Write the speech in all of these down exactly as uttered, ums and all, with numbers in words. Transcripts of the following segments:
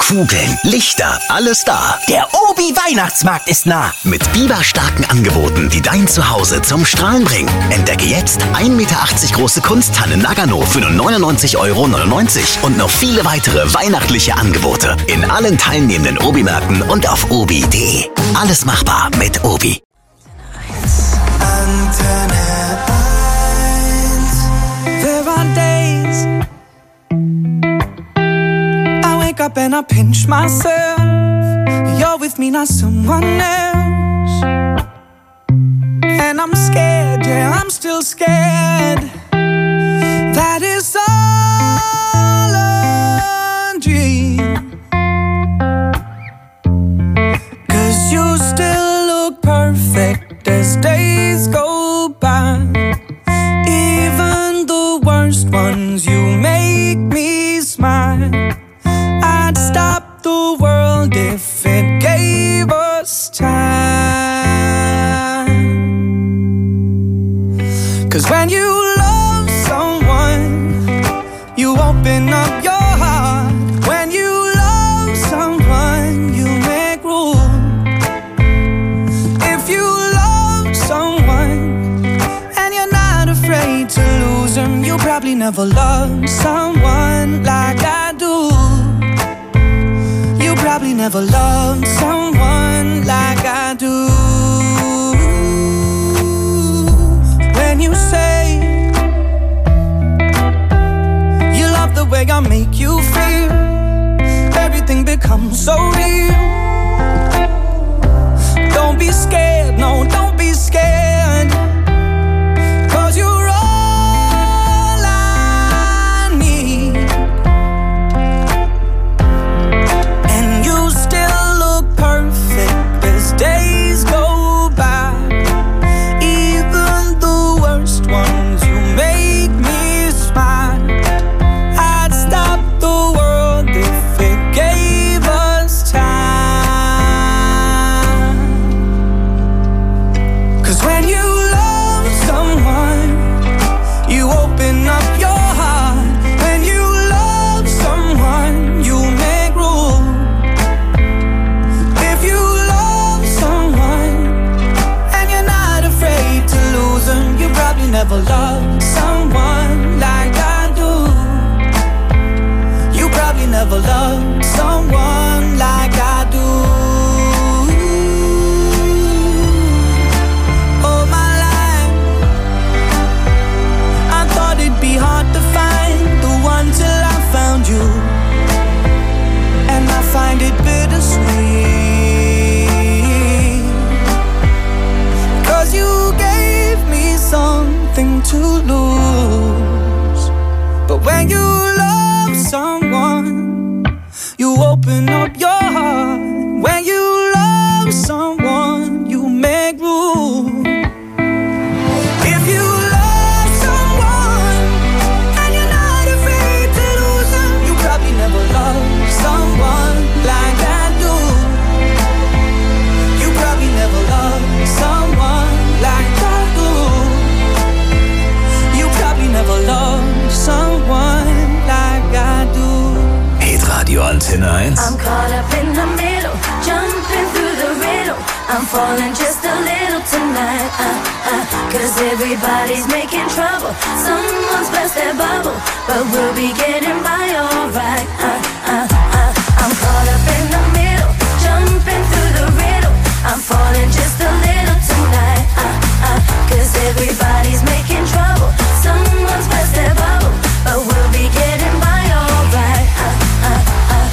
Kugeln, Lichter, alles da. Der Obi Weihnachtsmarkt ist nah. Mit biberstarken Angeboten, die dein Zuhause zum Strahlen bringen. Entdecke jetzt ein Meter achtzig große Kunsttanne Nagano für nur neunundneunzig Euro neunundneunzig und noch viele weitere weihnachtliche Angebote in allen teilnehmenden Obi-Märkten und auf obi punkt de. Alles machbar mit Obi. Antenne eins. There are days I wake up and I pinch myself. You're with me, not someone else. And I'm scared, yeah, I'm still scared. That is all a dream. 'Cause you still look perfect as days go by. Even the worst ones, you make me smile. I'd stop the world if it gave us time. 'Cause when you love someone, you open up your heart. When you love someone, you make room. If you love someone and you're not afraid to lose them, you probably never loved someone like I do. You probably never loved someone like I do. When you say you love the way I make you feel, everything becomes so real. Don't be scared, no, don't be scared. 'Cause you're all I need. And you still look perfect as days go by. Even the worst ones, you make me smile. I'd stop the world if it gave us time. 'Cause when you love someone, you open up your heart. When you love someone, you make room. If you love someone and you're not afraid to lose them, you probably never loved someone like I do. You probably never loved someone like I do. All my life I thought it'd be hard to find the one till I found you. And I find it bittersweet. 'Cause you gave me something to lose. But when you love someone, you open up your heart. When you love someone, you make room. If you love someone and you're not afraid to lose them, you probably never loved someone like I do. You probably never loved someone like I do. You probably never loved someone like I do. Hitradio Antenne eins. I'm caught up in the middle, jumping through the riddle. I'm falling just a little tonight. Uh, uh, Cause everybody's making trouble. Someone's burst their bubble, but we'll be getting by alright. Uh, uh, uh, I'm caught up in the middle, jumping through the riddle. I'm falling just a little tonight. Uh, uh, Cause everybody's making trouble. Someone's burst their bubble, but we'll be getting by alright. Uh, uh, uh.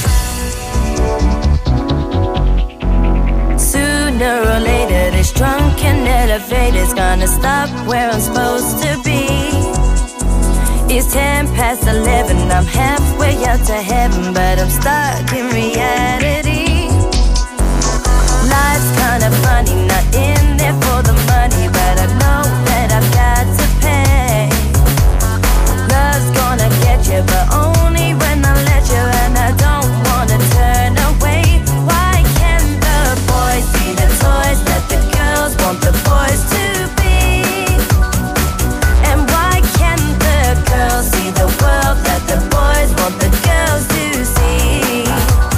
Sooner or later, this drunken elevator's gonna stop where I'm supposed to be. It's ten past eleven, I'm halfway out to heaven, but I'm stuck in reality. Life's kinda funny, not in there for the money, but I know that I've got to pay. Love's gonna get you, but only when I let you, and I don't wanna turn away. Why can't the boys be the toys that the girls want the boys to be? And why can't the girls see the world that the boys want the girls to see?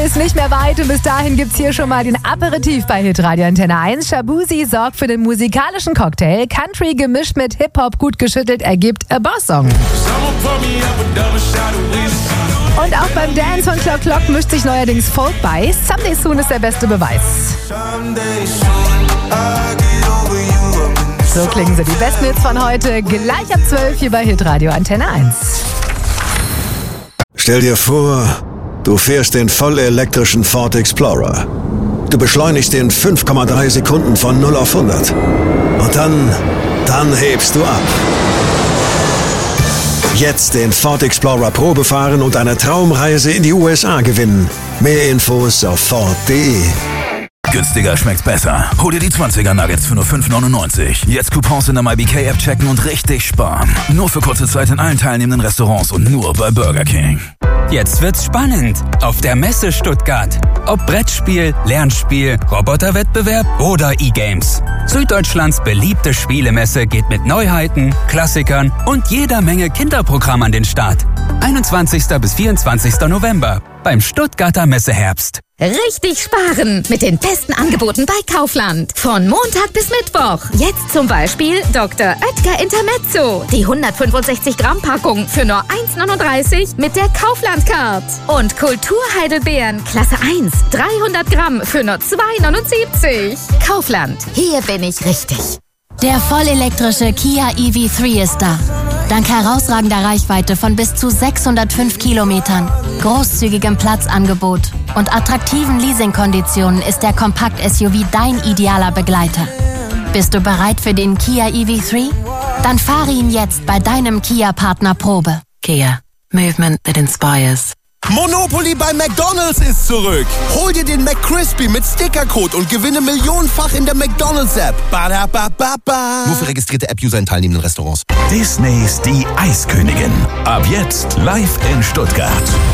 ist nicht mehr weit und bis dahin gibt's hier schon mal den Aperitif bei Hitradio Antenne eins. Shabuzi sorgt für den musikalischen Cocktail. Country gemischt mit Hip-Hop gut geschüttelt ergibt A Boss-Song. Und auch beim Dance von Clock Clock mischt sich neuerdings Folk bei. Someday Soon ist der beste Beweis. So klingen sie, die besten Hits von heute, gleich ab zwölf hier bei Hitradio Antenne eins. Stell dir vor, du fährst den vollelektrischen Ford Explorer. Du beschleunigst in fünf Komma drei Sekunden von null auf hundert. Und dann, dann hebst du ab. Jetzt den Ford Explorer Probe fahren und eine Traumreise in die U S A gewinnen. Mehr Infos auf Ford punkt de. Günstiger schmeckt's besser. Hol dir die zwanziger Nuggets für nur fünf neunundneunzig. Jetzt Coupons in der MyBK-App checken und richtig sparen. Nur für kurze Zeit in allen teilnehmenden Restaurants und nur bei Burger King. Jetzt wird's spannend auf der Messe Stuttgart. Ob Brettspiel, Lernspiel, Roboterwettbewerb oder E-Games. Süddeutschlands beliebte Spielemesse geht mit Neuheiten, Klassikern und jeder Menge Kinderprogramm an den Start. einundzwanzigsten bis vierundzwanzigsten November beim Stuttgarter Messeherbst. Richtig sparen mit den besten Angeboten bei Kaufland. Von Montag bis Mittwoch. Jetzt zum Beispiel Doktor Oetker Intermezzo. Die hundertfünfundsechzig Gramm Packung für nur eins neununddreißig mit der Kaufland-Card. Und Kulturheidelbeeren Klasse eins. dreihundert Gramm für nur zwei neunundsiebzig. Kaufland. Hier bin ich richtig. Der vollelektrische Kia E V drei ist da. Dank herausragender Reichweite von bis zu sechshundertfünf Kilometern, großzügigem Platzangebot und attraktiven Leasingkonditionen ist der Kompakt-S U V dein idealer Begleiter. Bist du bereit für den Kia E V drei? Dann fahre ihn jetzt bei deinem Kia-Partner Probe. Kia. Movement that inspires. Monopoly bei McDonald's ist zurück. Hol dir den McCrispy mit Stickercode und gewinne millionenfach in der McDonald's-App. Badabababa. Nur für registrierte App-User in teilnehmenden Restaurants. Disneys Die Eiskönigin. Ab jetzt live in Stuttgart.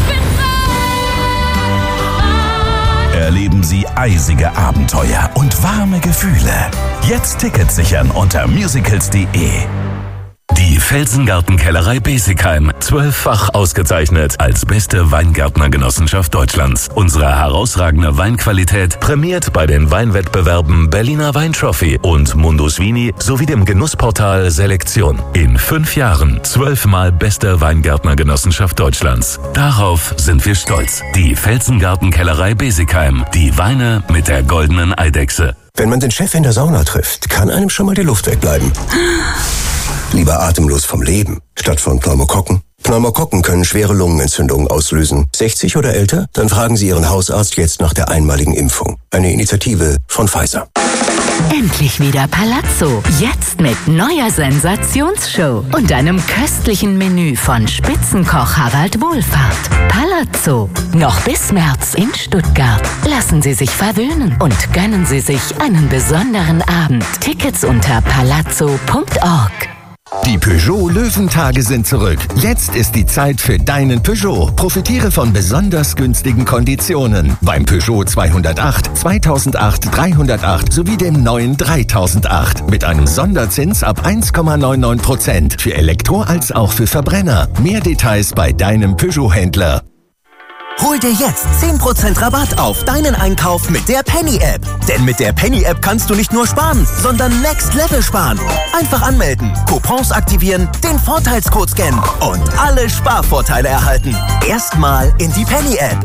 Erleben Sie eisige Abenteuer und warme Gefühle. Jetzt Tickets sichern unter musicals punkt de. Die Felsengartenkellerei Besigheim, zwölffach ausgezeichnet als beste Weingärtnergenossenschaft Deutschlands. Unsere herausragende Weinqualität prämiert bei den Weinwettbewerben Berliner Weintrophy und Mundus Vini sowie dem Genussportal Selektion. In fünf Jahren zwölfmal beste Weingärtnergenossenschaft Deutschlands. Darauf sind wir stolz. Die Felsengartenkellerei Besigheim, die Weine mit der goldenen Eidechse. Wenn man den Chef in der Sauna trifft, kann einem schon mal die Luft wegbleiben. Lieber atemlos vom Leben, statt von Pneumokokken. Pneumokokken können schwere Lungenentzündungen auslösen. sechzig oder älter? Dann fragen Sie Ihren Hausarzt jetzt nach der einmaligen Impfung. Eine Initiative von Pfizer. Endlich wieder Palazzo. Jetzt mit neuer Sensationsshow und einem köstlichen Menü von Spitzenkoch Harald Wohlfahrt. Palazzo. Noch bis März in Stuttgart. Lassen Sie sich verwöhnen und gönnen Sie sich einen besonderen Abend. Tickets unter palazzo punkt org. Die Peugeot Löwentage sind zurück. Jetzt ist die Zeit für deinen Peugeot. Profitiere von besonders günstigen Konditionen. Beim Peugeot zweihundertacht, zweitausendacht, dreihundertacht sowie dem neuen dreitausendacht. Mit einem Sonderzins ab eins Komma neunundneunzig Prozent. Für Elektro- als auch für Verbrenner. Mehr Details bei deinem Peugeot-Händler. Hol dir jetzt zehn Prozent Rabatt auf deinen Einkauf mit der Penny-App. Denn mit der Penny-App kannst du nicht nur sparen, sondern Next Level sparen. Einfach anmelden, Coupons aktivieren, den Vorteilscode scannen und alle Sparvorteile erhalten. Erstmal in die Penny-App.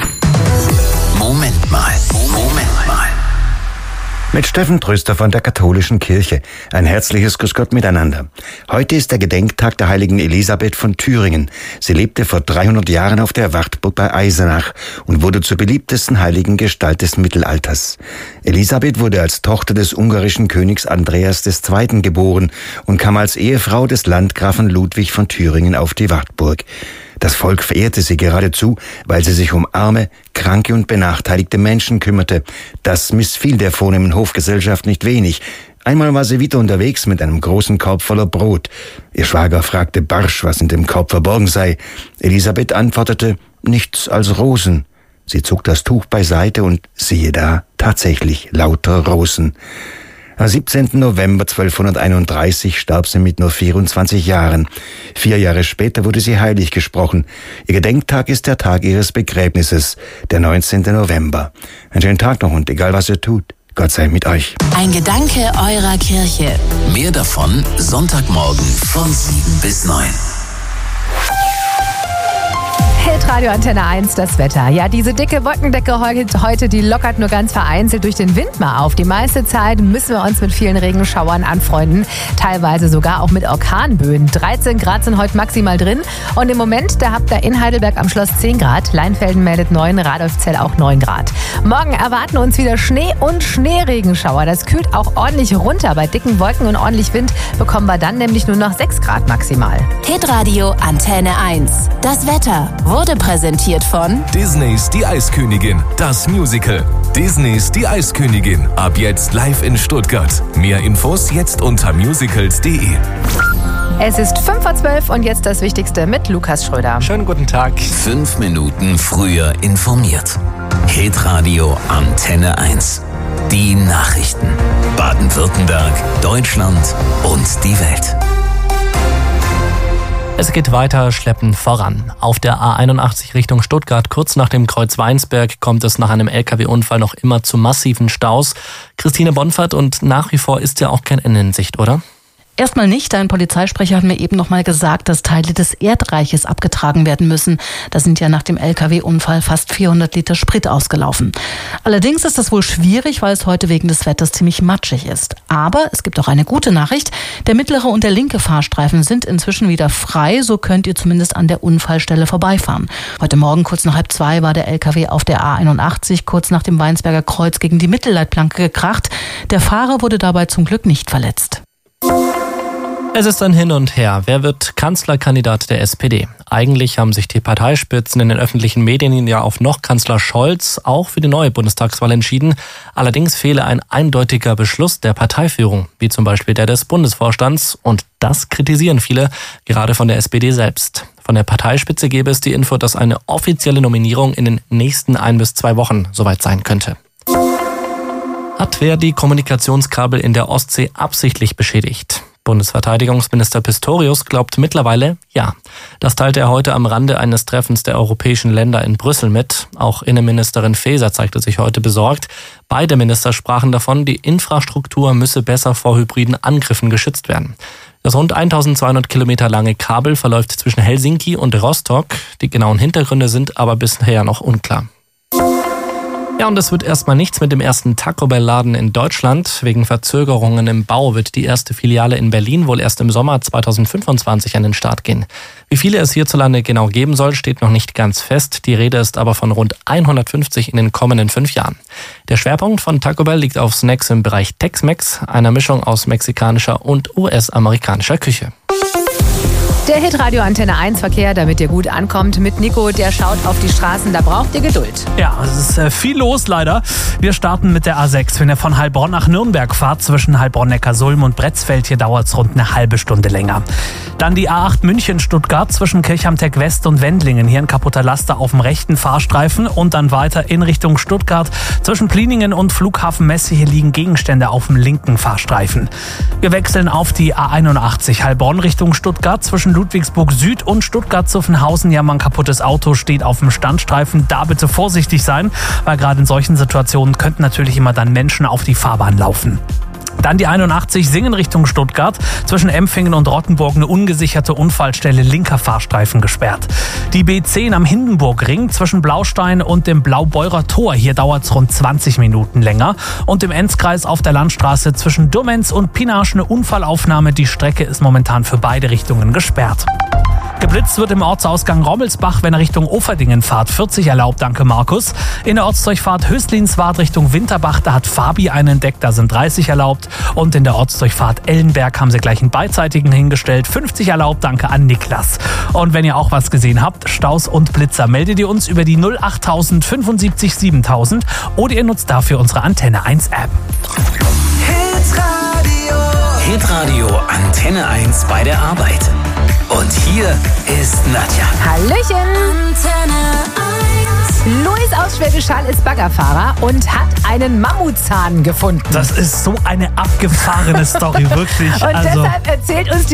Moment mal, Moment mal. Mit Steffen Tröster von der Katholischen Kirche. Ein herzliches Grüß Gott miteinander. Heute ist der Gedenktag der heiligen Elisabeth von Thüringen. Sie lebte vor dreihundert Jahren auf der Wartburg bei Eisenach und wurde zur beliebtesten heiligen Gestalt des Mittelalters. Elisabeth wurde als Tochter des ungarischen Königs Andreas der Zweite geboren und kam als Ehefrau des Landgrafen Ludwig von Thüringen auf die Wartburg. Das Volk verehrte sie geradezu, weil sie sich um arme, kranke und benachteiligte Menschen kümmerte. Das missfiel der vornehmen Hofgesellschaft nicht wenig. Einmal war sie wieder unterwegs mit einem großen Korb voller Brot. Ihr Schwager fragte barsch, was in dem Korb verborgen sei. Elisabeth antwortete, nichts als Rosen. Sie zog das Tuch beiseite und siehe da, tatsächlich lauter Rosen. Am siebzehnten November zwölfhunderteinunddreißig starb sie mit nur vierundzwanzig Jahren. Vier Jahre später wurde sie heilig gesprochen. Ihr Gedenktag ist der Tag ihres Begräbnisses, der neunzehnten November. Einen schönen Tag noch und egal was ihr tut, Gott sei mit euch. Ein Gedanke eurer Kirche. Mehr davon Sonntagmorgen von sieben bis neun. Hitradio Antenne eins, das Wetter. Ja, diese dicke Wolkendecke heute, die lockert nur ganz vereinzelt durch den Wind mal auf. Die meiste Zeit müssen wir uns mit vielen Regenschauern anfreunden, teilweise sogar auch mit Orkanböen. dreizehn Grad sind heute maximal drin und im Moment, da habt ihr in Heidelberg am Schloss zehn Grad, Leinfelden meldet neun, Radolfzell auch neun Grad. Morgen erwarten uns wieder Schnee und Schneeregenschauer. Das kühlt auch ordentlich runter. Bei dicken Wolken und ordentlich Wind bekommen wir dann nämlich nur noch sechs Grad maximal. Hitradio Antenne eins. Das Wetter wurde präsentiert von Disneys Die Eiskönigin, das Musical. Disneys Die Eiskönigin, ab jetzt live in Stuttgart. Mehr Infos jetzt unter musicals punkt de. Es ist fünf vor zwölf und jetzt das Wichtigste mit Lukas Schröder. Schönen guten Tag. Fünf Minuten früher informiert. Hitradio Antenne eins. Die Nachrichten. Baden-Württemberg, Deutschland und die Welt. Es geht weiter schleppend voran. Auf der A einundachtzig Richtung Stuttgart, kurz nach dem Kreuz Weinsberg, kommt es nach einem L K W-Unfall noch immer zu massiven Staus. Christine Bonfert, und nach wie vor ist ja auch kein Ende in Sicht, oder? Erstmal nicht. Ein Polizeisprecher hat mir eben noch mal gesagt, dass Teile des Erdreiches abgetragen werden müssen. Da sind ja nach dem L K W-Unfall fast vierhundert Liter Sprit ausgelaufen. Allerdings ist das wohl schwierig, weil es heute wegen des Wetters ziemlich matschig ist. Aber es gibt auch eine gute Nachricht. Der mittlere und der linke Fahrstreifen sind inzwischen wieder frei. So könnt ihr zumindest an der Unfallstelle vorbeifahren. Heute Morgen kurz nach halb zwei war der L K W auf der A einundachtzig kurz nach dem Weinsberger Kreuz gegen die Mittelleitplanke gekracht. Der Fahrer wurde dabei zum Glück nicht verletzt. Es ist ein Hin und Her. Wer wird Kanzlerkandidat der S P D? Eigentlich haben sich die Parteispitzen in den öffentlichen Medien ja auf noch Kanzler Scholz auch für die neue Bundestagswahl entschieden. Allerdings fehle ein eindeutiger Beschluss der Parteiführung, wie zum Beispiel der des Bundesvorstands. Und das kritisieren viele, gerade von der S P D selbst. Von der Parteispitze gäbe es die Info, dass eine offizielle Nominierung in den nächsten ein bis zwei Wochen soweit sein könnte. Hat wer die Kommunikationskabel in der Ostsee absichtlich beschädigt? Bundesverteidigungsminister Pistorius glaubt mittlerweile ja. Das teilte er heute am Rande eines Treffens der europäischen Länder in Brüssel mit. Auch Innenministerin Faeser zeigte sich heute besorgt. Beide Minister sprachen davon, die Infrastruktur müsse besser vor hybriden Angriffen geschützt werden. Das rund eintausendzweihundert Kilometer lange Kabel verläuft zwischen Helsinki und Rostock. Die genauen Hintergründe sind aber bisher noch unklar. Ja, und es wird erstmal nichts mit dem ersten Taco Bell-Laden in Deutschland. Wegen Verzögerungen im Bau wird die erste Filiale in Berlin wohl erst im Sommer zweitausendfünfundzwanzig an den Start gehen. Wie viele es hierzulande genau geben soll, steht noch nicht ganz fest. Die Rede ist aber von rund hundertfünfzig in den kommenden fünf Jahren. Der Schwerpunkt von Taco Bell liegt auf Snacks im Bereich Tex-Mex, einer Mischung aus mexikanischer und U S-amerikanischer Küche. Der Hitradio Antenne eins Verkehr, damit ihr gut ankommt, mit Nico, der schaut auf die Straßen, da braucht ihr Geduld. Ja, es ist äh, viel los leider. Wir starten mit der A sechs. Wenn ihr von Heilbronn nach Nürnberg fahrt, zwischen Heilbronn-Neckarsulm und Bretzfeld, hier dauert es rund eine halbe Stunde länger. Dann die A acht München-Stuttgart zwischen Kirchhamteck West und Wendlingen. Hier ein kaputter Laster auf dem rechten Fahrstreifen und dann weiter in Richtung Stuttgart. Zwischen Pliningen und Flughafen Messe, hier liegen Gegenstände auf dem linken Fahrstreifen. Wir wechseln auf die A einundachtzig Heilbronn Richtung Stuttgart zwischen Ludwigsburg Süd und Stuttgart-Zuffenhausen. Ja, mal ein kaputtes Auto steht auf dem Standstreifen. Da bitte vorsichtig sein, weil gerade in solchen Situationen könnten natürlich immer dann Menschen auf die Fahrbahn laufen. Dann die einundachtzig Singen Richtung Stuttgart. Zwischen Empfingen und Rottenburg eine ungesicherte Unfallstelle, linker Fahrstreifen gesperrt. Die B zehn am Hindenburgring zwischen Blaustein und dem Blaubeurer Tor. Hier dauert es rund zwanzig Minuten länger. Und im Enzkreis auf der Landstraße zwischen Durmenz und Pinasch eine Unfallaufnahme. Die Strecke ist momentan für beide Richtungen gesperrt. Geblitzt wird im Ortsausgang Rommelsbach, wenn er Richtung Oferdingen fahrt. vierzig erlaubt, danke Markus. In der Ortsdurchfahrt Höslinswart Richtung Winterbach, da hat Fabi einen entdeckt, da sind dreißig erlaubt. Und in der Ortsdurchfahrt Ellenberg haben sie gleich einen beidseitigen hingestellt. fünfzig erlaubt, danke an Niklas. Und wenn ihr auch was gesehen habt, Staus und Blitzer, meldet ihr uns über die null achttausend fünfundsiebzig siebentausend oder ihr nutzt dafür unsere Antenne eins App. Hitradio. Hitradio Antenne eins bei der Arbeit. Und hier ist Nadja. Hallöchen. Antenne eins. Luis aus Schwäbisch Hall ist Baggerfahrer und hat einen Mammutzahn gefunden. Das ist so eine abgefahrene Story, wirklich. Und also. deshalb erzählt uns die